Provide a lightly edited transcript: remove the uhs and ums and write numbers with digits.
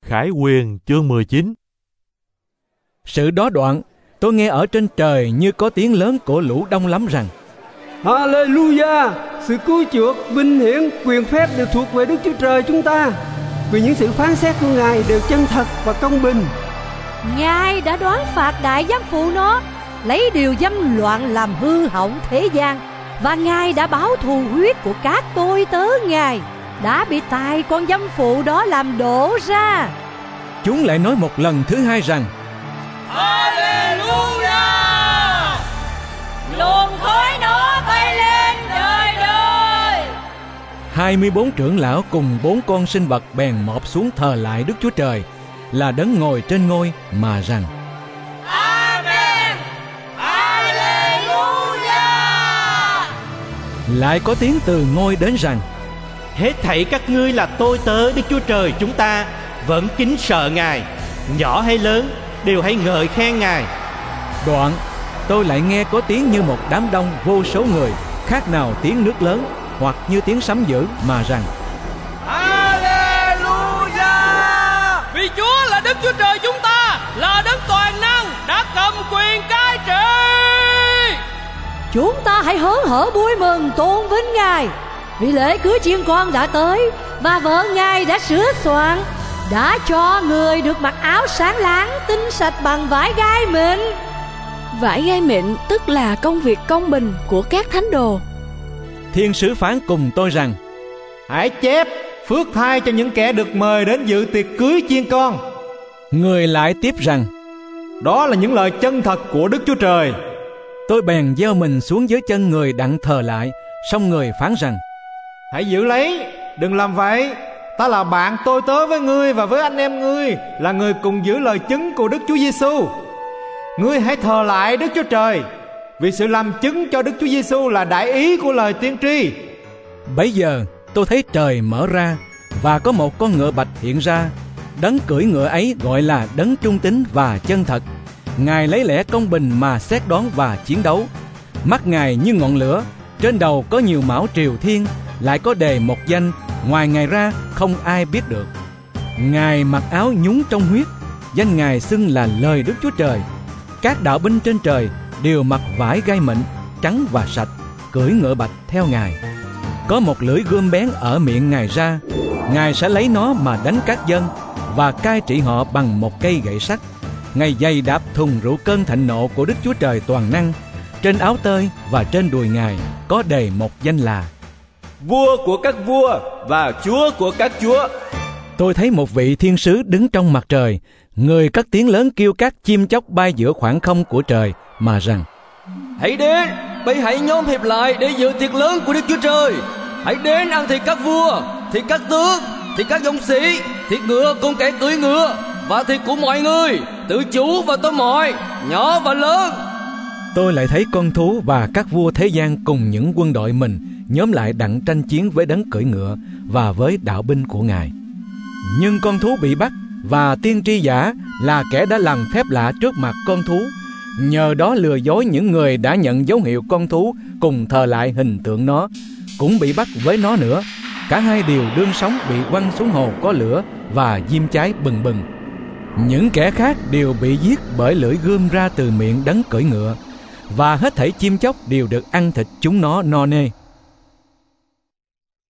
Khải Huyền chương 19. Sự đó đoạn, tôi nghe ở trên trời như có tiếng lớn của lũ đông lắm rằng: Hallelujah! Sự cứu chuộc, vinh hiển, quyền phép đều thuộc về Đức Chúa Trời chúng ta, vì những sự phán xét của Ngài đều chân thật và công bình. Ngài đã đoán phạt đại giám phụ nó, lấy điều dâm loạn làm hư hỏng thế gian, và Ngài đã báo thù huyết của các tôi tớ Ngài đã bị tài con dâm phụ đó làm đổ ra. Chúng lại nói một lần thứ hai rằng: Hallelujah! Luồng khói nó bay lên đời đời. 24 trưởng lão cùng 4 con sinh vật bèn mọp xuống thờ lại Đức Chúa Trời là đấng ngồi trên ngôi mà rằng: Amen! Hallelujah! Lại có tiếng từ ngôi đến rằng: Hết thảy các ngươi là tôi tớ Đức Chúa Trời chúng ta, vẫn kính sợ Ngài, nhỏ hay lớn đều hãy ngợi khen Ngài. Đoạn tôi lại nghe có tiếng như một đám đông vô số người, khác nào tiếng nước lớn hoặc như tiếng sấm dữ mà rằng: Hallelujah! Vì Chúa là Đức Chúa Trời chúng ta, là đấng toàn năng, đã cầm quyền cai trị. Chúng ta hãy hớn hở vui mừng tôn vinh Ngài, vì lễ cưới chiên con đã tới, và vợ Ngài đã sửa soạn, đã cho người được mặc áo sáng láng, tinh sạch bằng vải gai mịn. Vải gai mịn tức là công việc công bình của các thánh đồ. Thiên sứ phán cùng tôi rằng: Hãy chép phước thai cho những kẻ được mời đến dự tiệc cưới chiên con. Người lại tiếp rằng: Đó là những lời chân thật của Đức Chúa Trời. Tôi bèn gieo mình xuống dưới chân người đặng thờ lại, xong người phán rằng: Hãy giữ lấy, đừng làm vậy. Ta là bạn tôi tớ với ngươi và với anh em ngươi, là người cùng giữ lời chứng của Đức Chúa Giêsu. Ngươi hãy thờ lại Đức Chúa Trời, vì sự làm chứng cho Đức Chúa Giêsu là đại ý của lời tiên tri. Bấy giờ tôi thấy trời mở ra, và có một con ngựa bạch hiện ra. Đấng cưỡi ngựa ấy gọi là đấng trung tín và chân thật. Ngài lấy lẽ công bình mà xét đoán và chiến đấu. Mắt Ngài như ngọn lửa, trên đầu có nhiều mão triều thiên, lại có đề một danh, ngoài Ngài ra không ai biết được. Ngài mặc áo nhúng trong huyết, danh Ngài xưng là lời Đức Chúa Trời. Các đạo binh trên trời đều mặc vải gai mịn, trắng và sạch, cưỡi ngựa bạch theo Ngài. Có một lưỡi gươm bén ở miệng Ngài ra. Ngài sẽ lấy nó mà đánh các dân và cai trị họ bằng một cây gậy sắt. Ngài giày đạp thùng rượu cơn thạnh nộ của Đức Chúa Trời toàn năng. Trên áo tơi và trên đùi Ngài có đề một danh là Vua của các vua và Chúa của các chúa. Tôi thấy một vị thiên sứ đứng trong mặt trời. Người cất tiếng lớn kêu các chim chóc bay giữa khoảng không của trời mà rằng: Hãy đến, hãy nhóm hiệp lại để dự tiệc lớn của Đức Chúa Trời. Hãy đến ăn thịt các vua, thịt các tướng, thịt các dũng sĩ, thịt ngựa cùng kẻ cưỡi ngựa, và thịt của mọi người, tự chủ và tôm mọi, nhỏ và lớn. Tôi lại thấy con thú và các vua thế gian cùng những quân đội mình nhóm lại đặng tranh chiến với đấng cưỡi ngựa và với đạo binh của Ngài. Nhưng con thú bị bắt, và tiên tri giả là kẻ đã làm phép lạ trước mặt con thú, nhờ đó lừa dối những người đã nhận dấu hiệu con thú cùng thờ lại hình tượng nó, cũng bị bắt với nó nữa. Cả hai đều đương sống bị quăng xuống hồ có lửa và diêm cháy bừng bừng. Những kẻ khác đều bị giết bởi lưỡi gươm ra từ miệng đấng cưỡi ngựa, và hết thảy chim chóc đều được ăn thịt chúng nó no nê.